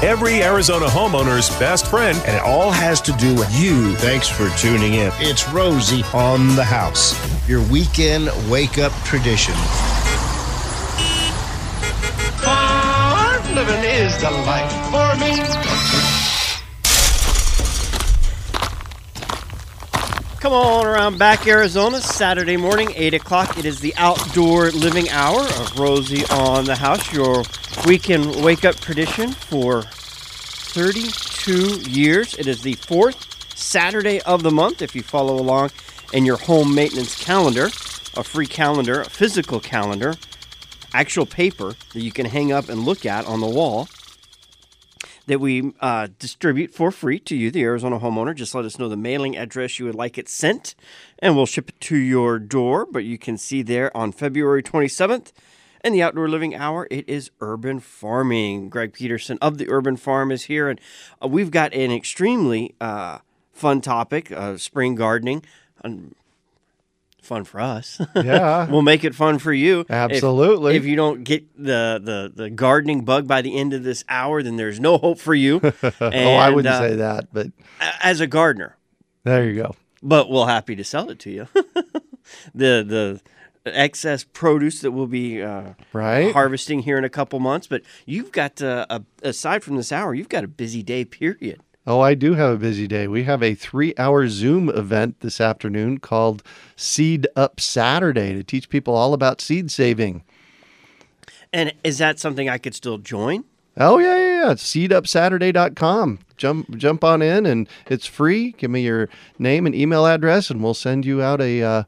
every Arizona homeowner's best friend. And it all has to do with you. Thanks for tuning in. It's Rosie on the House, your weekend wake-up tradition. Farm living is the life for me. Come on around back, Arizona, Saturday morning, 8 o'clock. It is the outdoor living hour of Rosie on the House, your weekend wake-up tradition for 32 years. It is the fourth Saturday of the month. If you follow along in your home maintenance calendar, a free calendar, a physical calendar, actual paper that you can hang up and look at on the wall that we distribute for free to you, the Arizona homeowner. Just let us know the mailing address you would like it sent, and we'll ship it to your door. But you can see there on February 27th in the Outdoor Living Hour, it is urban farming. Greg Peterson of the Urban Farm is here, and we've got an extremely fun topic, spring gardening. Fun for us. Yeah. We'll make it fun for you. Absolutely. If you don't get the gardening bug by the end of this hour, then there's no hope for you. And, I wouldn't say that, but as a gardener. There you go. But we'll happy to sell it to you. the excess produce that we'll be harvesting here in a couple months. But you've got, aside from this hour, you've got a busy day period. Oh, I do have a busy day. We have a 3-hour Zoom event this afternoon called Seed Up Saturday to teach people all about seed saving. And is that something I could still join? Oh, yeah. Seedupsaturday.com. Jump on in, and it's free. Give me your name and email address, and we'll send you out an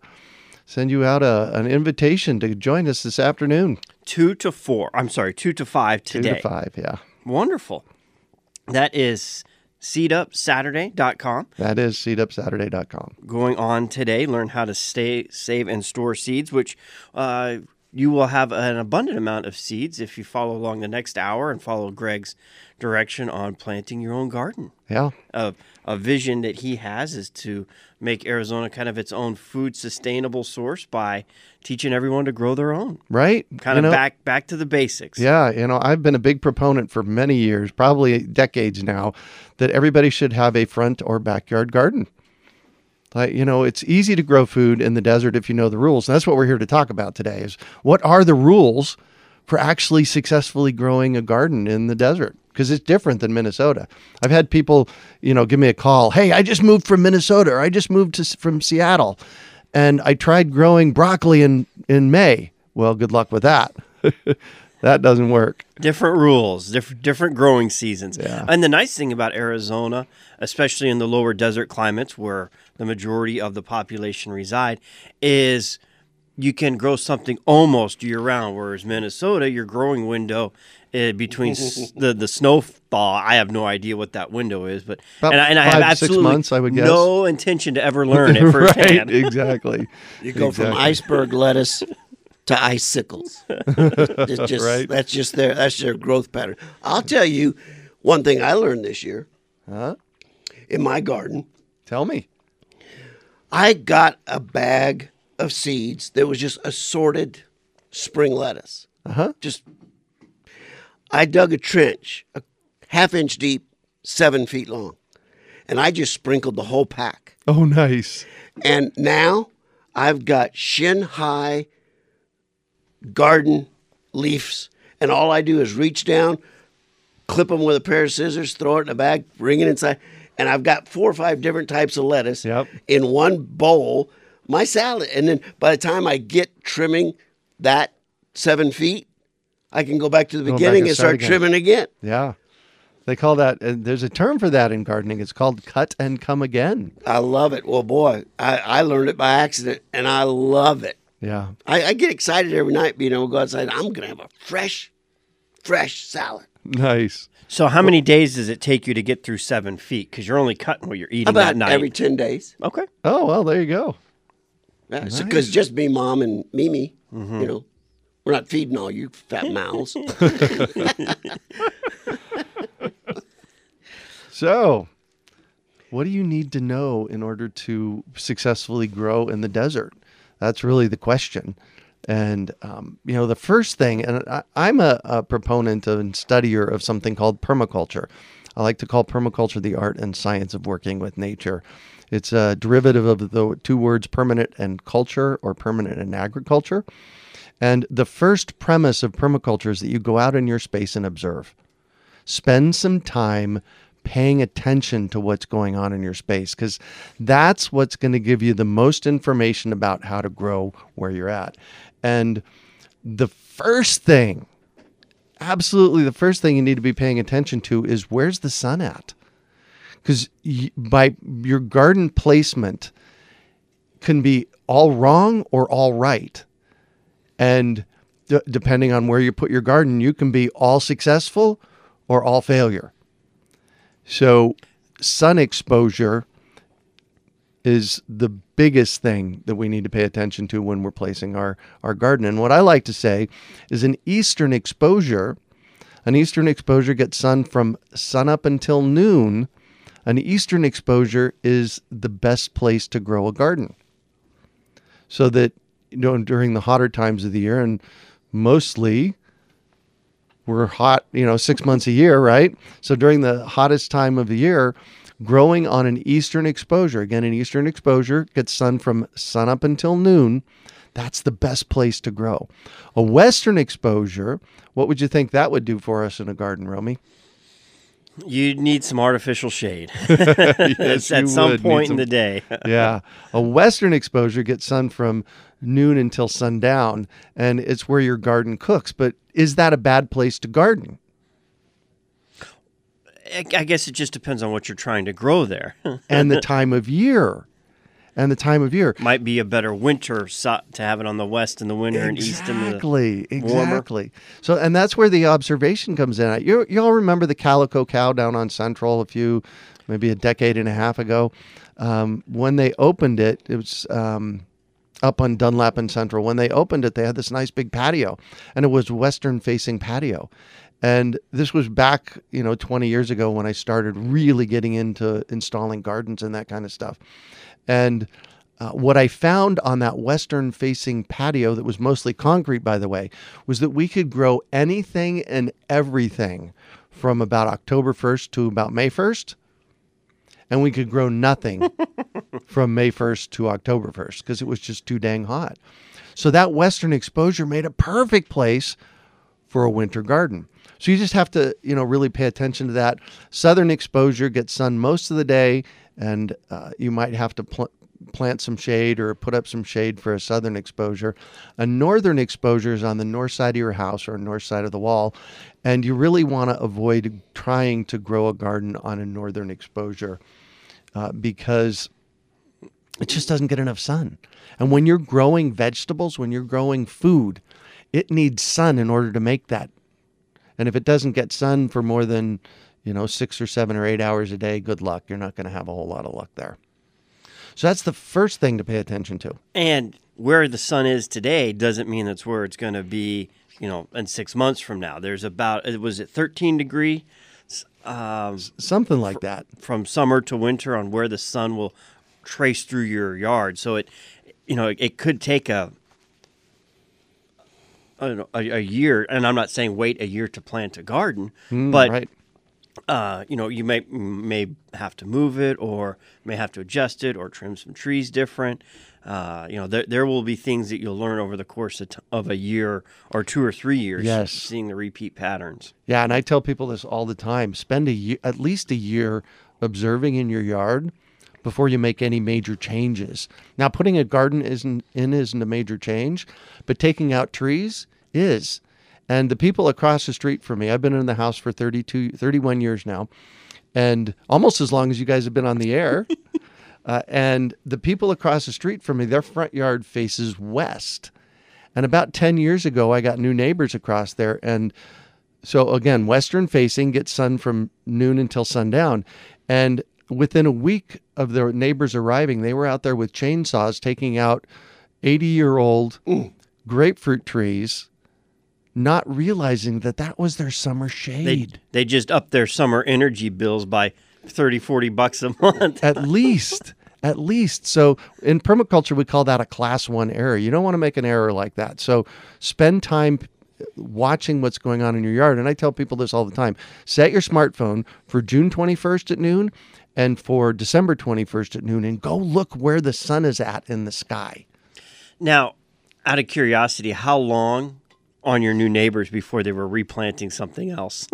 invitation to join us this afternoon. 2 to 5 today. 2 to 5, yeah. Wonderful. That is seedupsaturday.com. That is seedupsaturday.com. Going on today, learn how to save and store seeds, which you will have an abundant amount of seeds if you follow along the next hour and follow Greg's direction on planting your own garden. Yeah. A vision that he has is to make Arizona kind of its own food sustainable source by teaching everyone to grow their own. Right. Kind of back to the basics. Yeah. I've been a big proponent for many years, probably decades now, that everybody should have a front or backyard garden. It's easy to grow food in the desert if you know the rules. And that's what we're here to talk about today is what are the rules for actually successfully growing a garden in the desert? Because it's different than Minnesota. I've had people, give me a call. Hey, I just moved from Minnesota, or I just moved from Seattle, and I tried growing broccoli in May. Well, good luck with that. That doesn't work. Different rules, different growing seasons. Yeah. And the nice thing about Arizona, especially in the lower desert climates where the majority of the population reside, is you can grow something almost year-round, whereas Minnesota, your growing window between the snowfall, I have no idea what that window is, but About I have 5 to 6 absolutely months, I would guess. No intention to ever learn it firsthand. Right, exactly. You go from iceberg lettuce to icicles. Right. That's their growth pattern. I'll tell you one thing I learned this year in my garden. Tell me. I got a bag of seeds that was just assorted spring lettuce. I dug a trench, a half-inch deep, 7 feet long, and I just sprinkled the whole pack. Oh, nice. And now I've got shin-high garden leaves, and all I do is reach down, clip them with a pair of scissors, throw it in a bag, bring it inside, and I've got 4 or 5 different types of lettuce in one bowl, my salad. And then by the time I get trimming that 7 feet, I can go back to the beginning and start trimming again. Yeah. They call that, there's a term for that in gardening. It's called cut and come again. I love it. Well, boy, I learned it by accident, and I love it. Yeah. I get excited every night being able to go outside. I'm going to have a fresh salad. Nice. So how many days does it take you to get through 7 feet? Because you're only cutting what you're eating About that night. every 10 days. Okay. Oh, well, there you go. Yeah, Nice. because just me, Mom, and Mimi, we're not feeding all you fat mouths. So, what do you need to know in order to successfully grow in the desert? That's really the question And, the first thing, and I'm a proponent and studier of something called permaculture. I like to call permaculture the art and science of working with nature. It's a derivative of the two words permanent and culture, or permanent and agriculture. And the first premise of permaculture is that you go out in your space and observe. Spend some time paying attention to what's going on in your space, because that's what's going to give you the most information about how to grow where you're at. And the first thing, absolutely the first thing you need to be paying attention to is, where's the sun at? Because by your garden placement can be all wrong or all right. And depending on where you put your garden, you can be all successful or all failure. So sun exposure is the biggest thing that we need to pay attention to when we're placing our garden. And what I like to say is an eastern exposure gets sun from sun up until noon. An eastern exposure is the best place to grow a garden. So that, during the hotter times of the year, and mostly we're hot, 6 months a year, right? So during the hottest time of the year, growing on an eastern exposure, again, an eastern exposure gets sun from sun up until noon. That's the best place to grow. A western exposure, what would you think that would do for us in a garden, Romy? You'd need some artificial shade Yes, at some point in the day. Yeah. A western exposure gets sun from noon until sundown, and it's where your garden cooks. But is that a bad place to garden? I guess it just depends on what you're trying to grow there. And the time of year. Might be a better winter to have it on the west in the winter and east in the warmer. Exactly. So, and that's where the observation comes in. You all remember the Calico Cow down on Central maybe a decade and a half ago? When they opened it, it was up on Dunlap and Central. When they opened it, they had this nice big patio, and it was western-facing patio. And this was back, 20 years ago when I started really getting into installing gardens and that kind of stuff. And what I found on that western-facing patio, that was mostly concrete, by the way, was that we could grow anything and everything from about October 1st to about May 1st. And we could grow nothing from May 1st to October 1st because it was just too dang hot. So that western exposure made a perfect place for a winter garden. So you just have to, really pay attention to that. Southern exposure gets sun most of the day, and you might have to plant some shade or put up some shade for a southern exposure. A northern exposure is on the north side of your house or north side of the wall, and you really want to avoid trying to grow a garden on a northern exposure because it just doesn't get enough sun. And when you're growing vegetables, when you're growing food, it needs sun in order to make that. And if it doesn't get sun for more than 6 or 7 or 8 hours a day, good luck. You're not going to have a whole lot of luck there. So that's the first thing to pay attention to. And where the sun is today doesn't mean that's where it's going to be, in 6 months from now. There's was it 13 degree? Something like that. From summer to winter on where the sun will trace through your yard. So it could take a year, and I'm not saying wait a year to plant a garden, but right. You may have to move it, or may have to adjust it, or trim some trees different. There will be things that you'll learn over the course of a year or 2 or 3 years. Yes. Seeing the repeat patterns. Yeah, and I tell people this all the time. Spend at least a year observing in your yard before you make any major changes. Now, putting a garden isn't a major change, but taking out trees is. And the people across the street from me, I've been in the house for 31 years now, and almost as long as you guys have been on the air. And the people across the street from me, their front yard faces west. And about 10 years ago, I got new neighbors across there. And so again, western facing, gets sun from noon until sundown. And within a week of their neighbors arriving, they were out there with chainsaws taking out 80-year-old grapefruit trees, not realizing that was their summer shade. They just upped their summer energy bills by $30-40 a month. At least. At least. So in permaculture, we call that a class 1 error. You don't want to make an error like that. So spend time watching what's going on in your yard. And I tell people this all the time. Set your smartphone for June 21st at noon and for December 21st at noon and go look where the sun is at in the sky. Now, out of curiosity, how long on your new neighbors before they were replanting something else?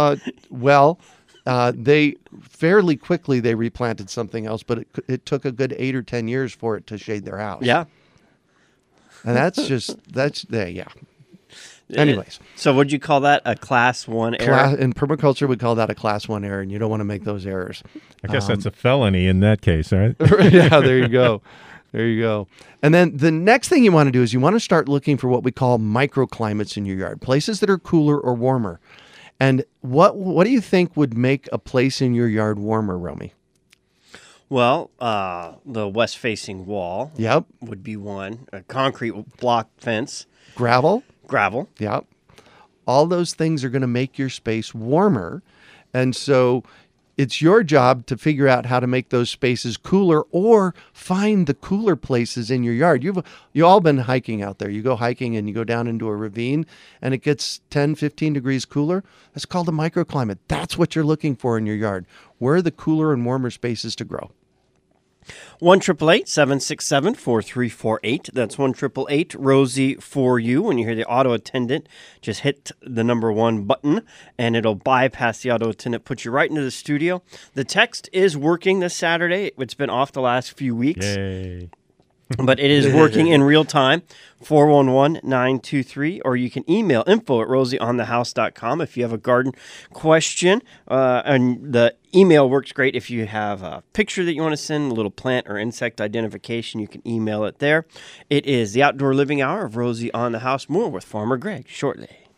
They fairly quickly they replanted something else, but it took a good 8 or 10 years for it to shade their house. Yeah. And that's yeah. Anyways. So would you call that a class 1 error? In permaculture, we call that a class 1 error, and you don't want to make those errors. I guess that's a felony in that case, right? Yeah, there you go. There you go. And then the next thing you want to do is you want to start looking for what we call microclimates in your yard, places that are cooler or warmer. And what do you think would make a place in your yard warmer, Romy? Well, the west-facing wall Yep. would be one. A concrete block fence. Gravel. Yep. All those things are going to make your space warmer. And so it's your job to figure out how to make those spaces cooler or find the cooler places in your yard. You've all been hiking out there. You go hiking and you go down into a ravine and it gets 10, 15 degrees cooler. That's called a microclimate. That's what you're looking for in your yard. Where are the cooler and warmer spaces to grow? 1-888-767-4348. That's 1-888-ROSIE for you. When you hear the auto attendant, just hit the number 1 button and it'll bypass the auto attendant, put you right into the studio. The text is working this Saturday. It's been off the last few weeks. Yay. But it is working in real time, 411-923, or you can email info@rosieonthehouse.com if you have a garden question. And the email works great if you have a picture that you want to send, a little plant or insect identification, you can email it there. It is the Outdoor Living Hour of Rosie on the House. More with Farmer Greg shortly.